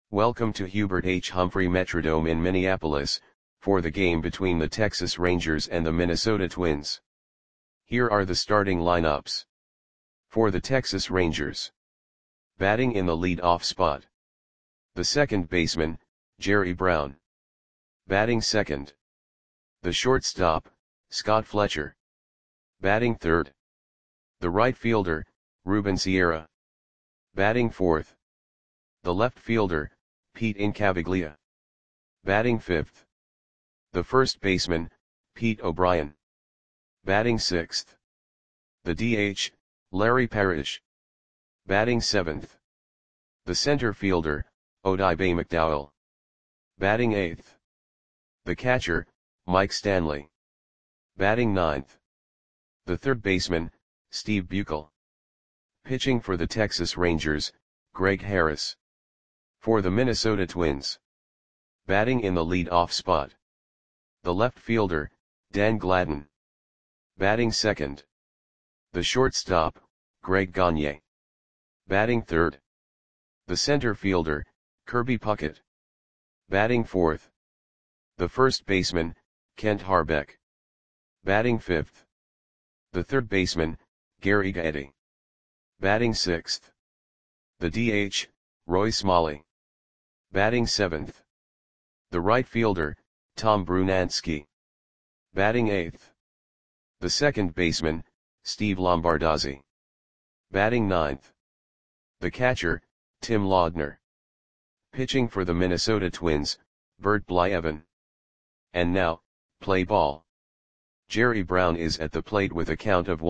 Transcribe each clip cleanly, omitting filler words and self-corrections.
Welcome to Hubert H. Humphrey Metrodome in Minneapolis, for the game between the Texas Rangers and the Minnesota Twins. Here are the starting lineups. For the Texas Rangers. Batting in the lead-off spot. The second baseman, Jerry Brown. Batting second. The shortstop, Scott Fletcher. Batting third. The right fielder, Ruben Sierra. Batting fourth. The left fielder, Pete Incaviglia. Batting fifth. The first baseman, Pete O'Brien. Batting sixth. The DH, Larry Parrish. Batting seventh. The center fielder, Oddibe McDowell. Batting eighth. The catcher, Mike Stanley. Batting ninth. The third baseman, Steve Buechel. Pitching for the Texas Rangers, Greg Harris. For the Minnesota Twins. Batting in the lead-off spot. The left fielder, Dan Gladden. Batting second. The shortstop, Greg Gagne. Batting third. The center fielder, Kirby Puckett. Batting fourth. The first baseman, Kent Harbeck. Batting fifth. The third baseman, Gary Gaetti. Batting sixth. The DH, Roy Smalley. Batting seventh. The right fielder, Tom Brunansky. Batting eighth. The second baseman, Steve Lombardozzi. Batting ninth. The catcher, Tim Laudner. Pitching for the Minnesota Twins, Bert Blyleven. And now, play ball. Jerry Brown is at the plate with a count of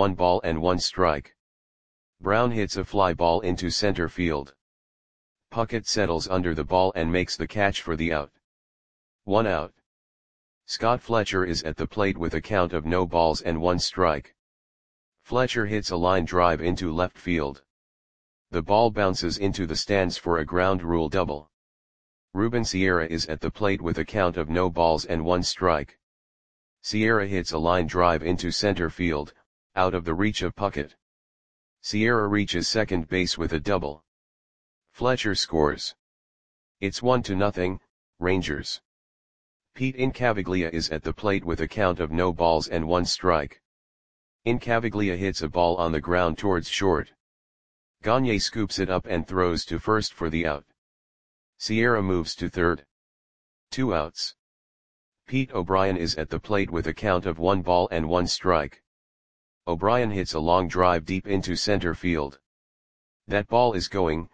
1-1 Brown hits a fly ball into center field. Puckett settles under the ball and makes the catch for the out. 1 out. Scott Fletcher is at the plate with a count of 0-1. Fletcher hits a line drive into left field. The ball bounces into the stands for a ground rule double. Ruben Sierra is at the plate with a count of 0-1. Sierra hits a line drive into center field, out of the reach of Puckett. Sierra reaches second base with a double. Fletcher scores. It's 1-0, Rangers. Pete Incaviglia is at the plate with a count of 0-1. Incaviglia hits a ball on the ground towards short. Gagne scoops it up and throws to first for the out. Sierra moves to third. 2 outs. Pete O'Brien is at the plate with a count of 1-1. O'Brien hits a long drive deep into center field. That ball is gone.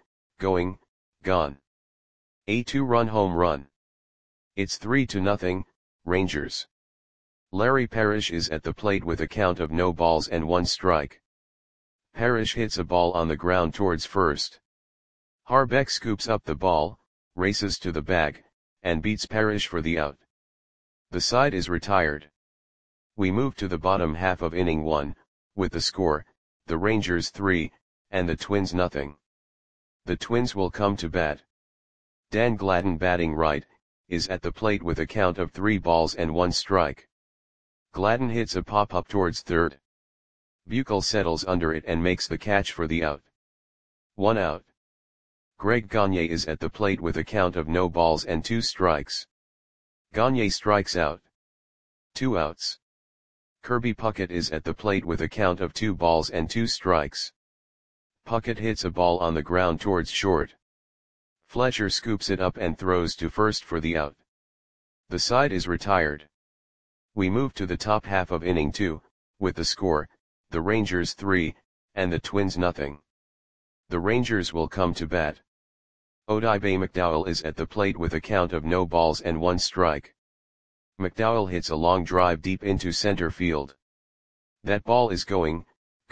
A 2-run home run. It's 3-0, Rangers. Larry Parrish is at the plate with a count of 0-1. Parrish hits a ball on the ground towards first. Harbeck scoops up the ball, races to the bag, and beats Parrish for the out. The side is retired. We move to the bottom half of inning 1, with the score, the Rangers 3, and the Twins 0. The Twins will come to bat. Dan Gladden, batting right, is at the plate with a count of 3-1. Gladden hits a pop-up towards third. Buechel settles under it and makes the catch for the out. 1 out. Greg Gagne is at the plate with a count of 0-2. Gagne strikes out. 2 outs. Kirby Puckett is at the plate with a count of 2-2. Puckett hits a ball on the ground towards short. Fletcher scoops it up and throws to first for the out. The side is retired. We move to the top half of inning 2, with the score, the Rangers 3, and the Twins 0. The Rangers will come to bat. Oddibe McDowell is at the plate with a count of 0-1. McDowell hits a long drive deep into center field. That ball is gone.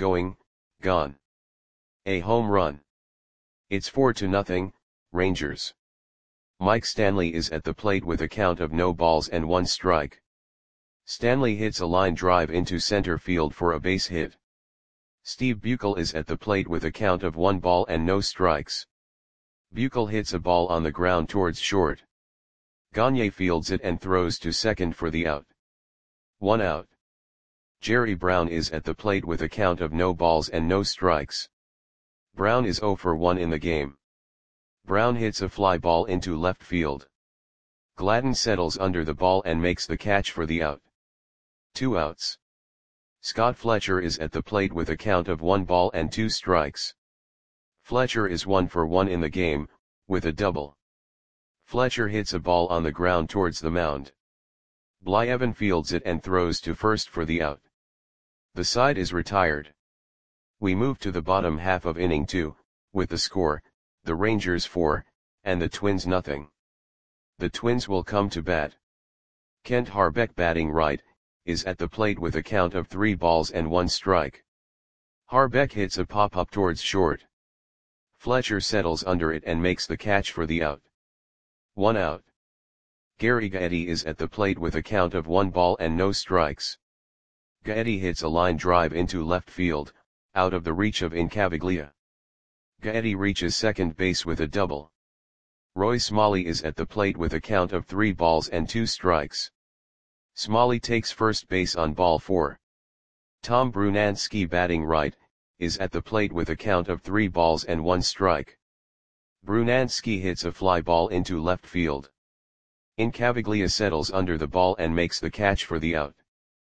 A home run. It's 4-0, Rangers. Mike Stanley is at the plate with a count of 0-1. Stanley hits a line drive into center field for a base hit. Steve Buechel is at the plate with a count of 1-0. Buechel hits a ball on the ground towards short. Gagne fields it and throws to second for the out. 1 out. Jerry Brown is at the plate with a count of 0 balls and no strikes. Brown is 0 for 1 in the game. Brown hits a fly ball into left field. Gladden settles under the ball and makes the catch for the out. 2 outs. Scott Fletcher is at the plate with a count of 1 ball and 2 strikes. Fletcher is 1 for 1 in the game, with a double. Fletcher hits a ball on the ground towards the mound. Blyevin fields it and throws to first for the out. The side is retired. We move to the bottom half of inning 2, with the score, the Rangers 4, and the Twins nothing. The Twins will come to bat. Kent Harbeck, batting right, is at the plate with a count of 3 balls and 1 strike. Harbeck hits a pop-up towards short. Fletcher settles under it and makes the catch for the out. 1 out. Gary Gaetti is at the plate with a count of 1 ball and no strikes. Gaetti hits a line drive into left field, out of the reach of Incaviglia. Gaetti reaches second base with a double. Roy Smalley is at the plate with a count of 3 balls and 2 strikes. Smalley takes first base on ball 4. Tom Brunansky, batting right, is at the plate with a count of 3 balls and 1 strike. Brunansky hits a fly ball into left field. Incaviglia settles under the ball and makes the catch for the out.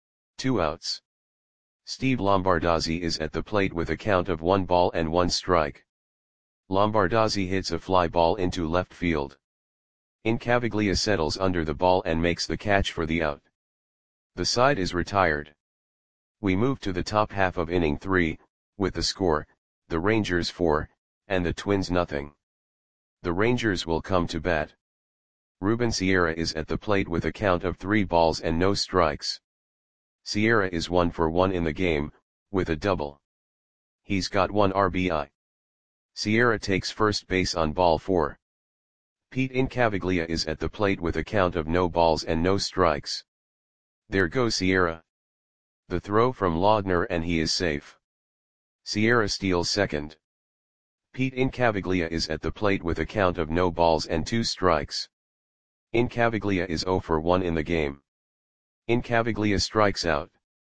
2 outs. Steve Lombardozzi is at the plate with a count of 1 ball and 1 strike. Lombardozzi hits a fly ball into left field. Incaviglia settles under the ball and makes the catch for the out. The side is retired. We move to the top half of inning 3, with the score, the Rangers 4, and the Twins nothing. The Rangers will come to bat. Ruben Sierra is at the plate with a count of 3 balls and no strikes. Sierra is 1 for 1 in the game, with a double. He's got 1 RBI. Sierra takes first base on ball 4. Pete Incaviglia is at the plate with a count of no balls and no strikes. There goes Sierra. The throw from Laudner and he is safe. Sierra steals second. Pete Incaviglia is at the plate with a count of no balls and 2 strikes. Incaviglia is 0 for 1 in the game. Incaviglia strikes out.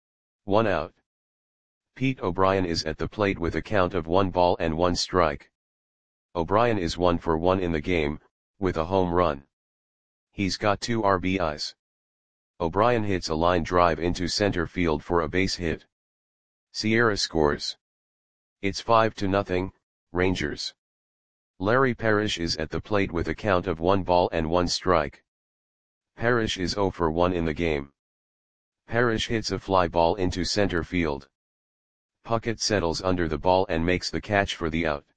1 out. Pete O'Brien is at the plate with a count of 1 ball and 1 strike. O'Brien is 1 for 1 in the game, with a home run. He's got 2 RBIs. O'Brien hits a line drive into center field for a base hit. Sierra scores. It's 5-0, Rangers. Larry Parrish is at the plate with a count of 1 ball and 1 strike. Parrish is 0 for 1 in the game. Parrish hits a fly ball into center field. Puckett settles under the ball and makes the catch for the out.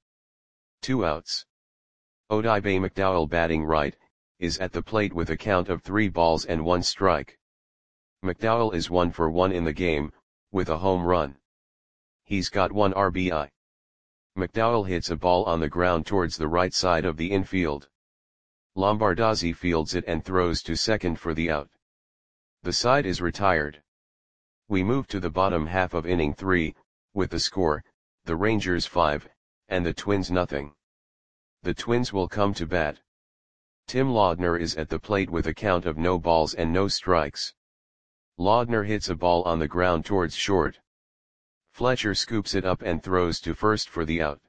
2 outs. Odibe McDowell, batting right, is at the plate with a count of 3 balls and 1 strike. McDowell is 1 for 1 in the game, with a home run. He's got 1 RBI. McDowell hits a ball on the ground towards the right side of the infield. Lombardozzi fields it and throws to second for the out. The side is retired. We move to the bottom half of inning 3, with the score, the Rangers 5, and the Twins nothing. The Twins will come to bat. Tim Laudner is at the plate with a count of no balls and no strikes. Laudner hits a ball on the ground towards short. Fletcher scoops it up and throws to first for the out.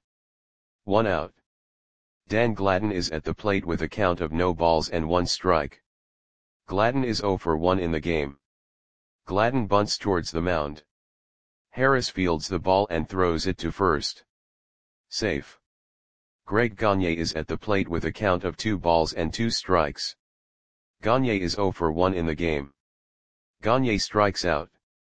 1 out. Dan Gladden is at the plate with a count of no balls and 1 strike. Gladden is 0 for 1 in the game. Gladden bunts towards the mound. Harris fields the ball and throws it to first. Safe. Greg Gagne is at the plate with a count of 2 balls and 2 strikes. Gagne is 0 for 1 in the game. Gagne strikes out.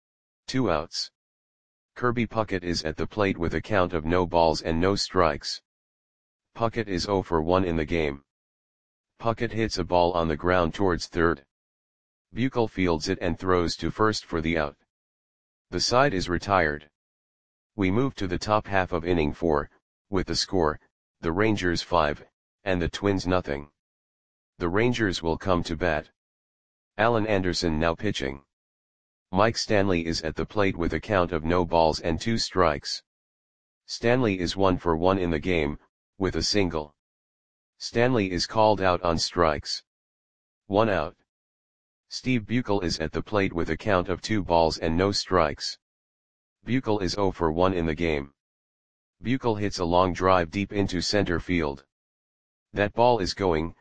2 outs. Kirby Puckett is at the plate with a count of no balls and no strikes. Puckett is 0 for 1 in the game. Puckett hits a ball on the ground towards third. Buechel fields it and throws to first for the out. The side is retired. We move to the top half of inning 4, with the score, the Rangers 5, and the Twins nothing. The Rangers will come to bat. Alan Anderson now pitching. Mike Stanley is at the plate with a count of no balls and 2 strikes. Stanley is 1 for 1 in the game, with a single. Stanley is called out on strikes. 1 out. Steve Buechel is at the plate with a count of 2 balls and no strikes. Buechel is 0 for 1 in the game. Buechel hits a long drive deep into center field. That ball is going,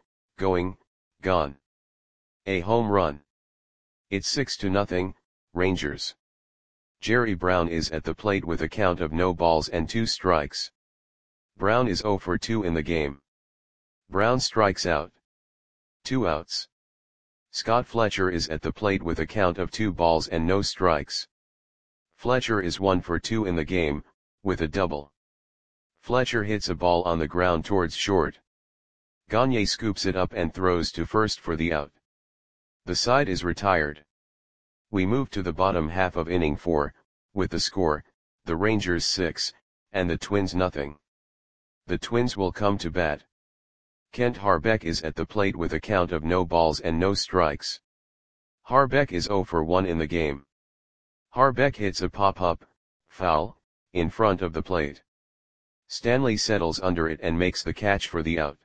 gone. A home run. It's 6-0, Rangers. Jerry Brown is at the plate with a count of no balls and 2 strikes. Brown is 0 for 2 in the game. Brown strikes out. 2 outs. Scott Fletcher is at the plate with a count of 2 balls and no strikes. Fletcher is 1 for 2 in the game, with a double. Fletcher hits a ball on the ground towards short. Gagne scoops it up and throws to first for the out. The side is retired. We move to the bottom half of inning 4, with the score, the Rangers 6, and the Twins nothing. The Twins will come to bat. Kent Harbeck is at the plate with a count of no balls and no strikes. Harbeck is 0 for 1 in the game. Harbeck hits a pop-up, foul, in front of the plate. Stanley settles under it and makes the catch for the out.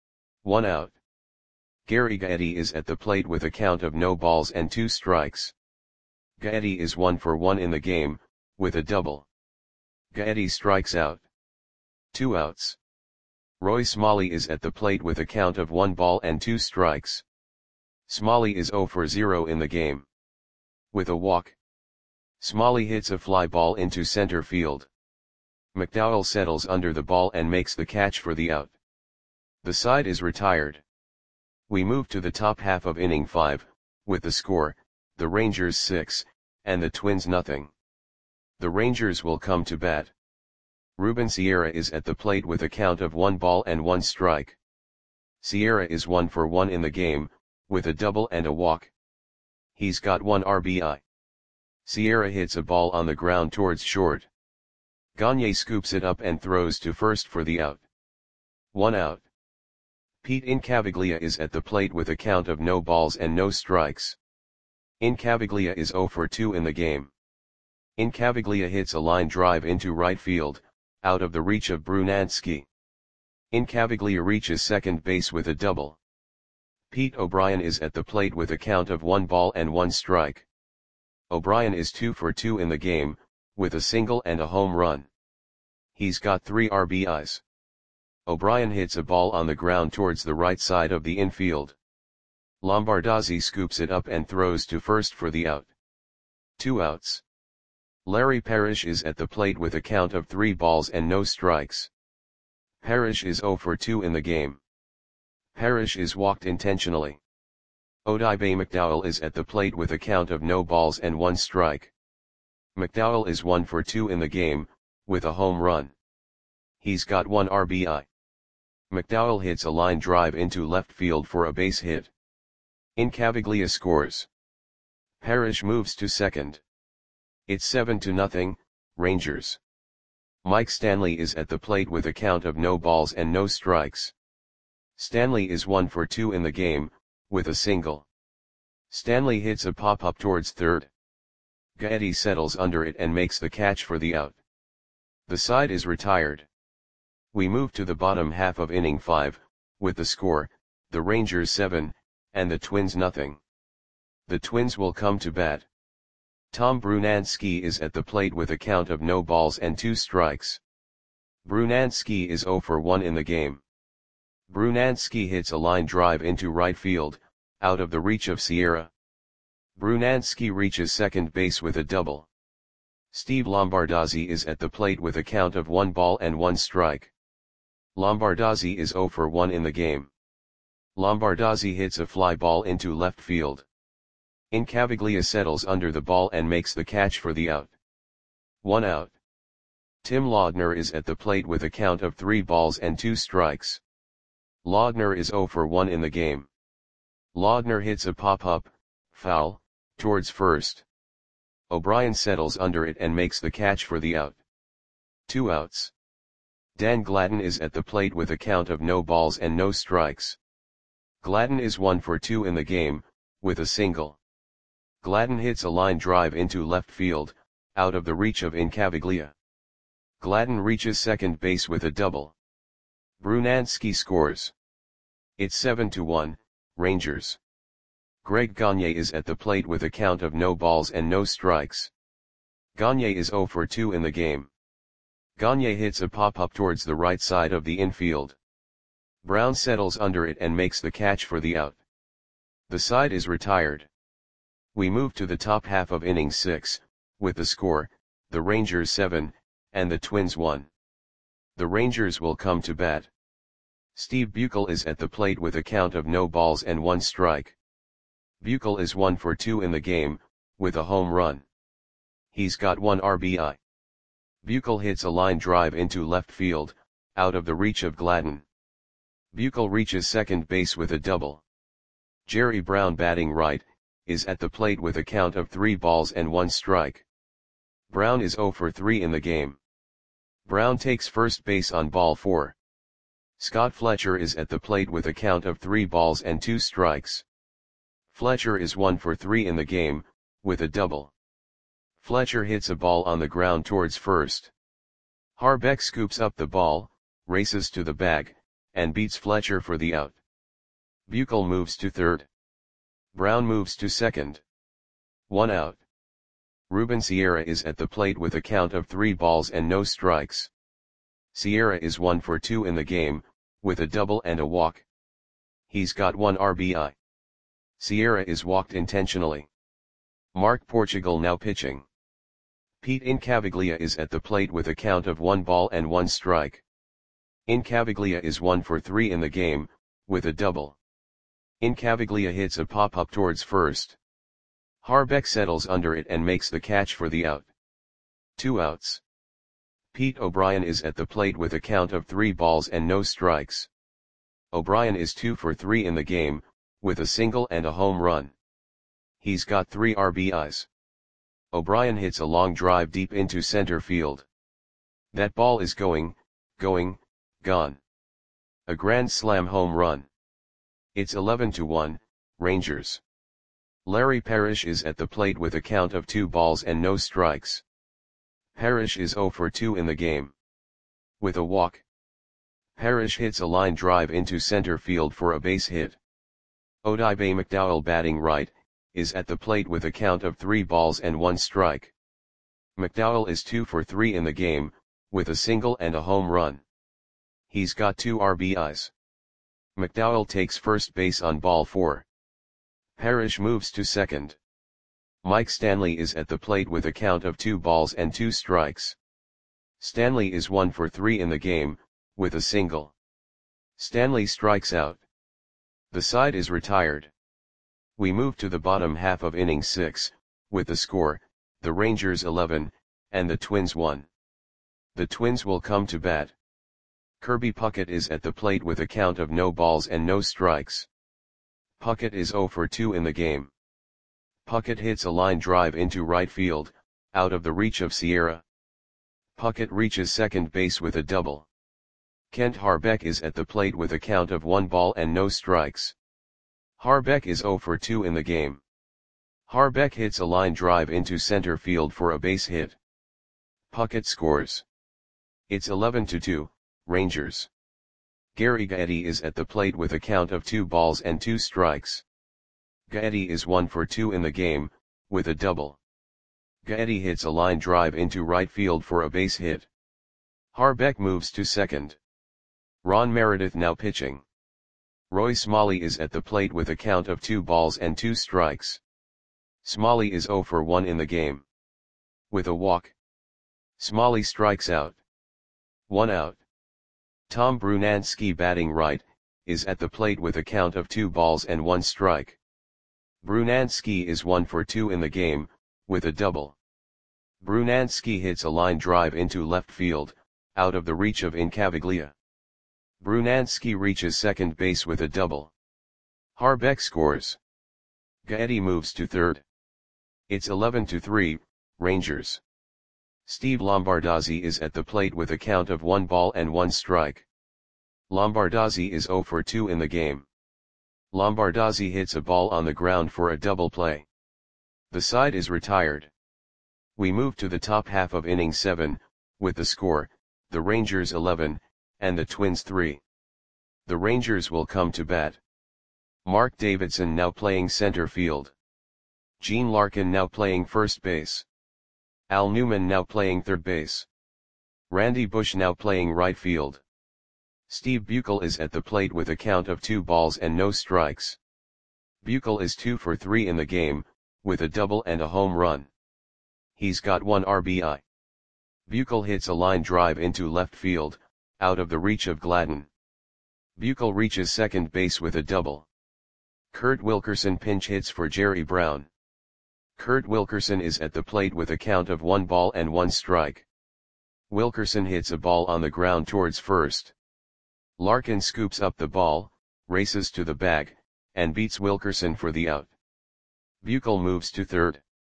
1 out. Gary Gaetti is at the plate with a count of no balls and 2 strikes. Gaetti is 1 for 1 in the game, with a double. Gaetti strikes out. 2 outs. Roy Smalley is at the plate with a count of 1 ball and 2 strikes. Smalley is 0 for 0 in the game. With a walk. Smalley hits a fly ball into center field. McDowell settles under the ball and makes the catch for the out. The side is retired. We move to the top half of inning 5, with the score, the Rangers 6, and the Twins nothing. The Rangers will come to bat. Ruben Sierra is at the plate with a count of 1 ball and 1 strike. Sierra is 1 for 1 in the game, with a double and a walk. He's got 1 RBI. Sierra hits a ball on the ground towards short. Gagne scoops it up and throws to first for the out. 1 out. Pete Incaviglia is at the plate with a count of no balls and no strikes. Incaviglia is 0 for 2 in the game. Incaviglia hits a line drive into right field, out of the reach of Brunansky. Incaviglia reaches second base with a double. Pete O'Brien is at the plate with a count of 1 ball and 1 strike. O'Brien is 2 for 2 in the game, with a single and a home run. He's got 3 RBIs. O'Brien hits a ball on the ground towards the right side of the infield. Lombardozzi scoops it up and throws to first for the out. 2 outs. Larry Parrish is at the plate with a count of 3 balls and no strikes. Parrish is 0 for 2 in the game. Parrish is walked intentionally. Odibe McDowell is at the plate with a count of no balls and 1 strike. McDowell is 1 for 2 in the game, with a home run. He's got 1 RBI. McDowell hits a line drive into left field for a base hit. Incaviglia scores. Parrish moves to second. It's 7-0, Rangers. Mike Stanley is at the plate with a count of no balls and no strikes. Stanley is 1 for 2 in the game, with a single. Stanley hits a pop-up towards third. Gaetti settles under it and makes the catch for the out. The side is retired. We move to the bottom half of inning 5, with the score, the Rangers 7, and the Twins nothing. The Twins will come to bat. Tom Brunansky is at the plate with a count of no balls and 2 strikes. Brunansky is 0 for 1 in the game. Brunansky hits a line drive into right field, out of the reach of Sierra. Brunansky reaches second base with a double. Steve Lombardozzi is at the plate with a count of 1 ball and 1 strike. Lombardozzi is 0 for 1 in the game. Lombardozzi hits a fly ball into left field. Incaviglia settles under the ball and makes the catch for the out. 1 out. Tim Laudner is at the plate with a count of 3 balls and 2 strikes. Laudner is 0 for 1 in the game. Laudner hits a pop-up, foul, towards first. O'Brien settles under it and makes the catch for the out. 2 outs. Dan Gladden is at the plate with a count of no balls and no strikes. Gladden is 1 for 2 in the game, with a single. Gladden hits a line drive into left field, out of the reach of Incaviglia. Gladden reaches second base with a double. Brunansky scores. It's 7-1, Rangers. Greg Gagne is at the plate with a count of no balls and no strikes. Gagne is 0 for 2 in the game. Gagne hits a pop-up towards the right side of the infield. Brown settles under it and makes the catch for the out. The side is retired. We move to the top half of inning 6, with the score, the Rangers 7, and the Twins 1. The Rangers will come to bat. Steve Buechel is at the plate with a count of no balls and 1 strike. Buechel is 1 for 2 in the game, with a home run. He's got 1 RBI. Buechel hits a line drive into left field, out of the reach of Gladden. Buechel reaches second base with a double. Jerry Brown, batting right, is at the plate with a count of 3 balls and 1 strike. Brown is 0 for 3 in the game. Brown takes first base on ball 4. Scott Fletcher is at the plate with a count of 3 balls and 2 strikes. Fletcher is 1 for 3 in the game, with a double. Fletcher hits a ball on the ground towards first. Harbeck scoops up the ball, races to the bag, and beats Fletcher for the out. Buechel moves to third. Brown moves to second. 1 out. Ruben Sierra is at the plate with a count of 3 balls and no strikes. Sierra is 1 for 2 in the game, with a double and a walk. He's got 1 RBI. Sierra is walked intentionally. Mark Portugal now pitching. Pete Incaviglia is at the plate with a count of 1 ball and 1 strike. Incaviglia is 1 for 3 in the game, with a double. Incaviglia hits a pop-up towards first. Harbeck settles under it and makes the catch for the out. 2 outs. Pete O'Brien is at the plate with a count of 3 balls and no strikes. O'Brien is 2 for 3 in the game, with a single and a home run. He's got 3 RBIs. O'Brien hits a long drive deep into center field. That ball is going, gone. A grand slam home run. It's 11-1, Rangers. Larry Parrish is at the plate with a count of 2 balls and no strikes. Parrish is 0 for 2 in the game. With a walk. Parrish hits a line drive into center field for a base hit. Odibe McDowell, batting right, is at the plate with a count of 3 balls and 1 strike. McDowell is 2 for 3 in the game, with a single and a home run. He's got 2 RBIs. McDowell takes first base on ball 4. Parrish moves to second. Mike Stanley is at the plate with a count of 2 balls and 2 strikes. Stanley is 1 for 3 in the game, with a single. Stanley strikes out. The side is retired. We move to the bottom half of inning 6, with the score, the Rangers 11, and the Twins 1. The Twins will come to bat. Kirby Puckett is at the plate with a count of no balls and no strikes. Puckett is 0 for 2 in the game. Puckett hits a line drive into right field, out of the reach of Sierra. Puckett reaches second base with a double. Kent Harbeck is at the plate with a count of 1 ball and no strikes. Harbeck is 0 for 2 in the game. Harbeck hits a line drive into center field for a base hit. Puckett scores. It's 11-2, Rangers. Gary Gaetti is at the plate with a count of 2 balls and 2 strikes. Gaetti is 1 for 2 in the game, with a double. Gaetti hits a line drive into right field for a base hit. Harbeck moves to second. Ron Meredith now pitching. Roy Smalley is at the plate with a count of 2 balls and 2 strikes. Smalley is 0 for 1 in the game. With a walk. Smalley strikes out. 1 out. Tom Brunansky, batting right, is at the plate with a count of 2 balls and 1 strike. Brunansky is 1 for 2 in the game, with a double. Brunansky hits a line drive into left field, out of the reach of Incaviglia. Brunansky reaches second base with a double. Harbeck scores. Gaetti moves to third. It's 11-3, Rangers. Steve Lombardozzi is at the plate with a count of 1 ball and 1 strike. Lombardozzi is 0 for 2 in the game. Lombardozzi hits a ball on the ground for a double play. The side is retired. We move to the top half of inning 7, with the score, the Rangers 11, and the Twins 3. The Rangers will come to bat. Mark Davidson now playing center field. Gene Larkin now playing first base. Al Newman now playing third base. Randy Bush now playing right field. Steve Buechel is at the plate with a count of 2 balls and no strikes. Buechel is 2 for 3 in the game, with a double and a home run. He's got 1 RBI. Buechel hits a line drive into left field, out of the reach of Gladden. Buechel reaches second base with a double. Kurt Wilkerson pinch hits for Jerry Brown. Kurt Wilkerson is at the plate with a count of 1 ball and 1 strike. Wilkerson hits a ball on the ground towards first. Larkin scoops up the ball, races to the bag, and beats Wilkerson for the out. Buechel moves to third.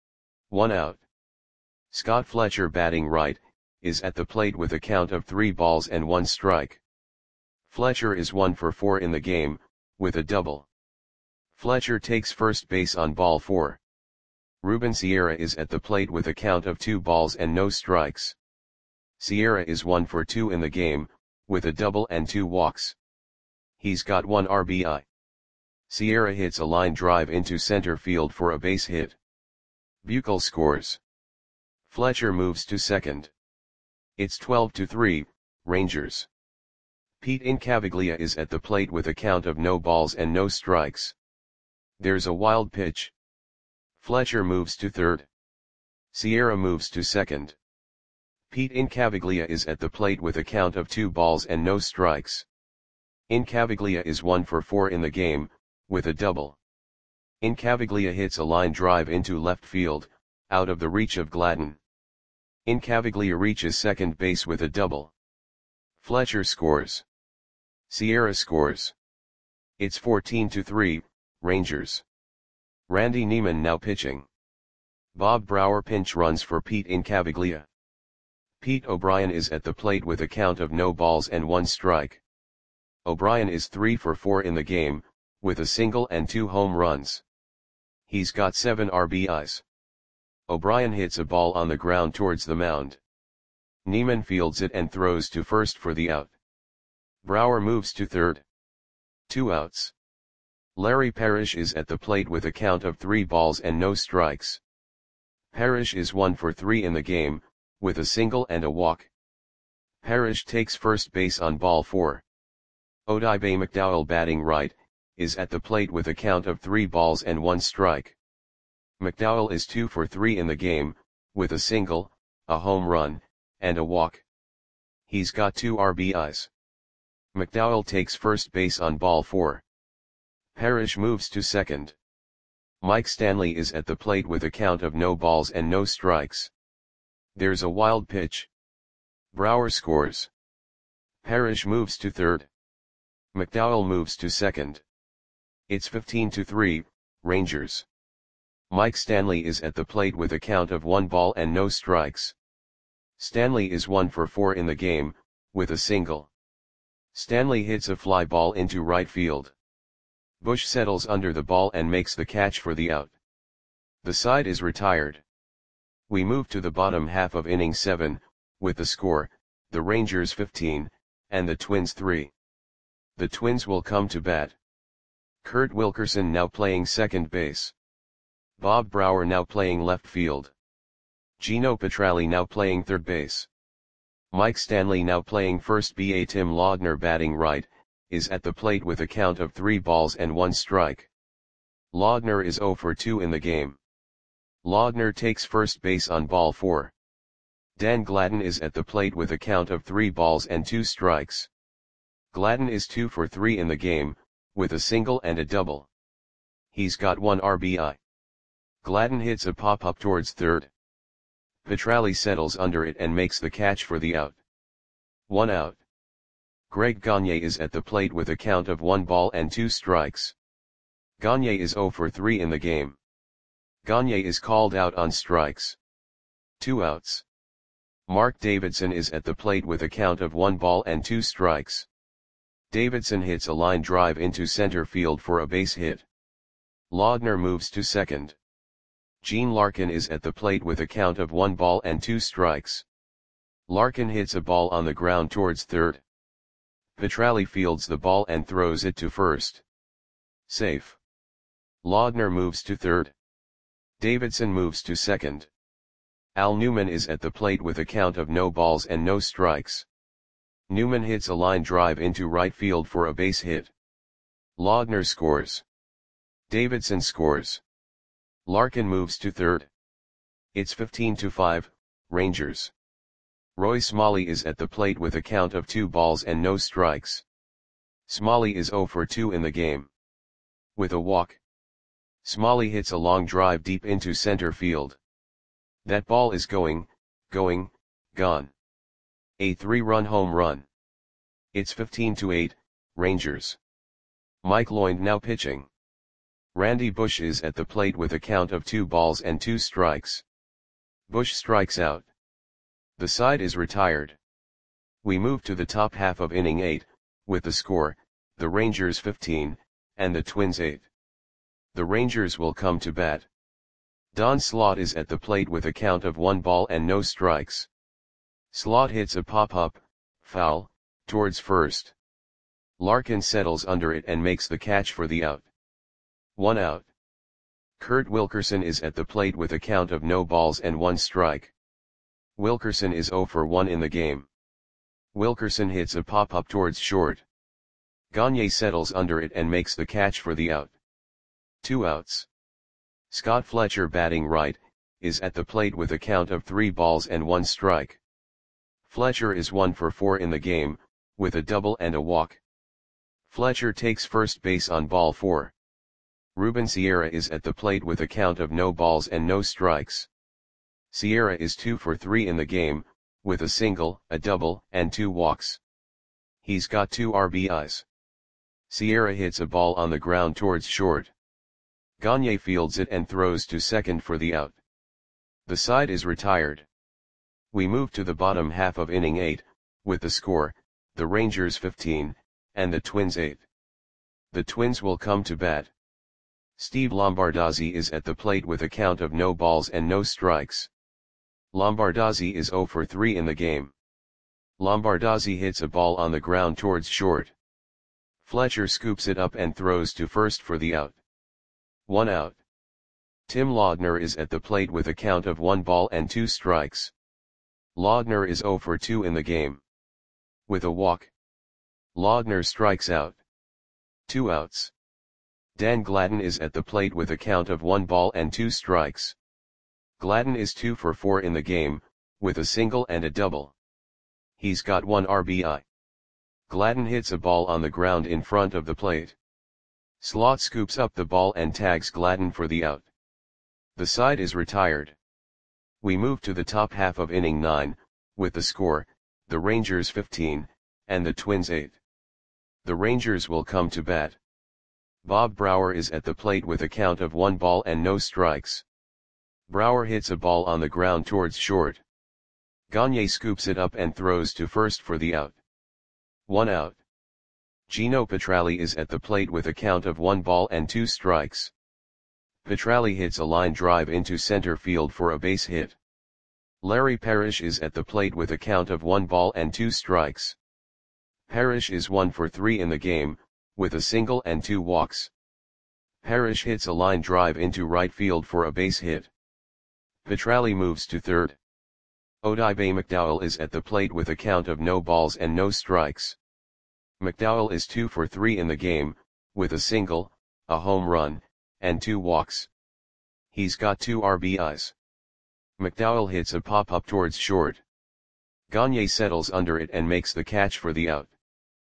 1 out. Scott Fletcher, batting right, is at the plate with a count of 3 balls and 1 strike. Fletcher is 1 for 4 in the game, with a double. Fletcher takes first base on ball 4. Ruben Sierra is at the plate with a count of 2 balls and no strikes. Sierra is 1 for 2 in the game, with a double and 2 walks. He's got 1 RBI. Sierra hits a line drive into center field for a base hit. Buechel scores. Fletcher moves to second. It's 12-3, Rangers. Pete Incaviglia is at the plate with a count of no balls and no strikes. There's a wild pitch. Fletcher moves to third. Sierra moves to second. Pete Incaviglia is at the plate with a count of 2 balls and no strikes. Incaviglia is 1 for 4 in the game, with a double. Incaviglia hits a line drive into left field, out of the reach of Gladden. Incaviglia reaches second base with a double. Fletcher scores. Sierra scores. It's 14-3, Rangers. Randy Neiman now pitching. Bob Brower pinch runs for Pete Incaviglia. Pete O'Brien is at the plate with a count of no balls and 1 strike. O'Brien is 3 for 4 in the game, with a single and 2 home runs. He's got 7 RBIs. O'Brien hits a ball on the ground towards the mound. Neiman fields it and throws to first for the out. Brower moves to third. 2 outs. Larry Parrish is at the plate with a count of 3 balls and no strikes. Parrish is 1 for 3 in the game, with a single and a walk. Parrish takes first base on ball 4. Odibe McDowell, batting right, is at the plate with a count of 3 balls and 1 strike. McDowell is 2 for 3 in the game, with a single, a home run, and a walk. He's got 2 RBIs. McDowell takes first base on ball 4. Parrish moves to second. Mike Stanley is at the plate with a count of no balls and no strikes. There's a wild pitch. Brower scores. Parrish moves to third. McDowell moves to second. It's 15-3, Rangers. Mike Stanley is at the plate with a count of 1 ball and no strikes. Stanley is 1 for 4 in the game, with a single. Stanley hits a fly ball into right field. Bush settles under the ball and makes the catch for the out. The side is retired. We move to the bottom half of inning 7, with the score, the Rangers 15, and the Twins 3. The Twins will come to bat. Kurt Wilkerson now playing second base. Bob Brower now playing left field. Gino Petralli now playing third base. Mike Stanley now playing first base. Tim Laudner, batting right, is at the plate with a count of 3 balls and 1 strike. Laudner is 0 for 2 in the game. Laudner takes first base on ball 4. Dan Gladden is at the plate with a count of 3 balls and 2 strikes. Gladden is 2 for 3 in the game, with a single and a double. He's got 1 RBI. Gladden hits a pop-up towards third. Petralli settles under it and makes the catch for the out. 1 out. Greg Gagne is at the plate with a count of 1 ball and 2 strikes. Gagne is 0 for 3 in the game. Gagne is called out on strikes. 2 outs. Mark Davidson is at the plate with a count of 1 ball and 2 strikes. Davidson hits a line drive into center field for a base hit. Laudner moves to second. Gene Larkin is at the plate with a count of 1 ball and 2 strikes. Larkin hits a ball on the ground towards third. Petralli fields the ball and throws it to first. Safe. Laudner moves to third. Davidson moves to second. Al Newman is at the plate with a count of no balls and no strikes. Newman hits a line drive into right field for a base hit. Laudner scores. Davidson scores. Larkin moves to third. It's 15-5, Rangers. Roy Smalley is at the plate with a count of 2 balls and no strikes. Smalley is 0 for 2 in the game. With a walk, Smalley hits a long drive deep into center field. That ball is going, gone. A 3-run home run. It's 15-8, Rangers. Mike Lloyd now pitching. Randy Bush is at the plate with a count of 2 balls and 2 strikes. Bush strikes out. The side is retired. We move to the top half of inning 8, with the score, the Rangers 15, and the Twins 8. The Rangers will come to bat. Don Slaught is at the plate with a count of 1 ball and no strikes. Slaught hits a pop-up, foul, towards first. Larkin settles under it and makes the catch for the out. 1 out. Kurt Wilkerson is at the plate with a count of no balls and 1 strike. Wilkerson is 0 for 1 in the game. Wilkerson hits a pop-up towards short. Gagne settles under it and makes the catch for the out. 2 outs. Scott Fletcher, batting right, is at the plate with a count of 3 balls and 1 strike. Fletcher is 1 for 4 in the game, with a double and a walk. Fletcher takes first base on ball 4. Ruben Sierra is at the plate with a count of no balls and no strikes. Sierra is 2 for 3 in the game, with a single, a double, and 2 walks. He's got 2 RBIs. Sierra hits a ball on the ground towards short. Gagne fields it and throws to second for the out. The side is retired. We move to the bottom half of inning 8, with the score, the Rangers 15, and the Twins 8. The Twins will come to bat. Steve Lombardozzi is at the plate with a count of no balls and no strikes. Lombardozzi is 0 for 3 in the game. Lombardozzi hits a ball on the ground towards short. Fletcher scoops it up and throws to first for the out. 1 out. Tim Laudner is at the plate with a count of 1 ball and 2 strikes. Laudner is 0 for 2 in the game. With a walk, Laudner strikes out. 2 outs. Dan Gladden is at the plate with a count of 1 ball and 2 strikes. Gladden is 2 for 4 in the game, with a single and a double. He's got 1 RBI. Gladden hits a ball on the ground in front of the plate. Slaught scoops up the ball and tags Gladden for the out. The side is retired. We move to the top half of inning 9, with the score, the Rangers 15, and the Twins 8. The Rangers will come to bat. Bob Brower is at the plate with a count of 1 ball and no strikes. Brower hits a ball on the ground towards short. Gagne scoops it up and throws to first for the out. 1 out. Gino Petralli is at the plate with a count of 1 ball and 2 strikes. Petralli hits a line drive into center field for a base hit. Larry Parrish is at the plate with a count of 1 ball and 2 strikes. Parrish is 1 for 3 in the game, with a single and 2 walks. Parrish hits a line drive into right field for a base hit. Petralli moves to third. Odibe McDowell is at the plate with a count of no balls and no strikes. McDowell is 2 for 3 in the game, with a single, a home run, and 2 walks. He's got 2 RBIs. McDowell hits a pop-up towards short. Gagne settles under it and makes the catch for the out.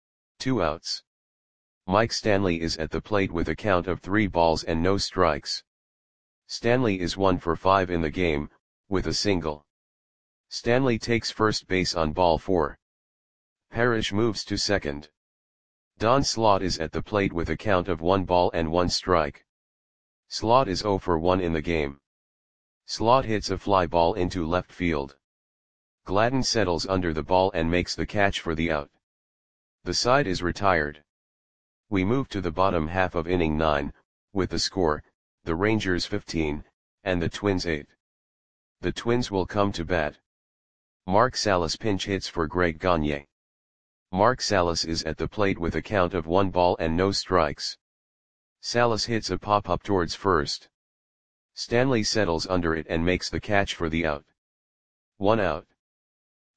2 outs. Mike Stanley is at the plate with a count of 3 balls and no strikes. Stanley is 1 for 5 in the game, with a single. Stanley takes first base on ball 4. Parrish moves to second. Don Slaught is at the plate with a count of 1 ball and 1 strike. Slaught is 0 for 1 in the game. Slaught hits a fly ball into left field. Gladden settles under the ball and makes the catch for the out. The side is retired. We move to the bottom half of inning 9, with the score, the Rangers 15, and the Twins 8. The Twins will come to bat. Mark Salas pinch hits for Greg Gagne. Mark Salas is at the plate with a count of 1 ball and no strikes. Salas hits a pop-up towards first. Stanley settles under it and makes the catch for the out. 1 out.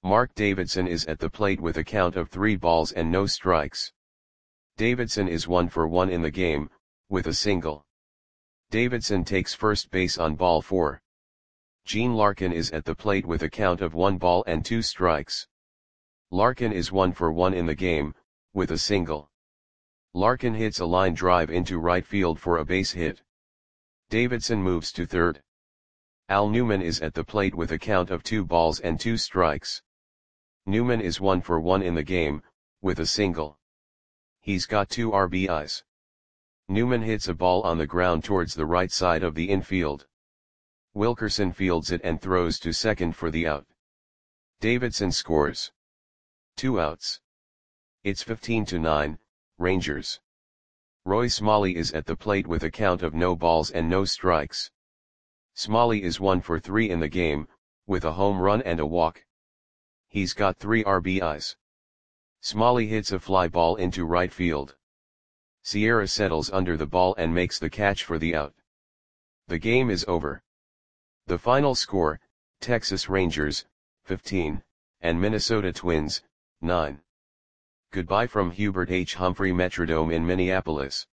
Mark Davidson is at the plate with a count of 3 balls and no strikes. Davidson is 1 for 1 in the game, with a single. Davidson takes first base on ball 4. Gene Larkin is at the plate with a count of 1 ball and 2 strikes. Larkin is 1 for 1 in the game, with a single. Larkin hits a line drive into right field for a base hit. Davidson moves to third. Al Newman is at the plate with a count of 2 balls and 2 strikes. Newman is 1 for 1 in the game, with a single. He's got 2 RBIs. Newman hits a ball on the ground towards the right side of the infield. Wilkerson fields it and throws to second for the out. Davidson scores. 2 outs. It's 15-9, Rangers. Roy Smalley is at the plate with a count of no balls and no strikes. Smalley is 1 for 3 in the game, with a home run and a walk. He's got 3 RBIs. Smalley hits a fly ball into right field. Sierra settles under the ball and makes the catch for the out. The game is over. The final score, Texas Rangers, 15, and Minnesota Twins, 9. Goodbye from Hubert H. Humphrey Metrodome in Minneapolis.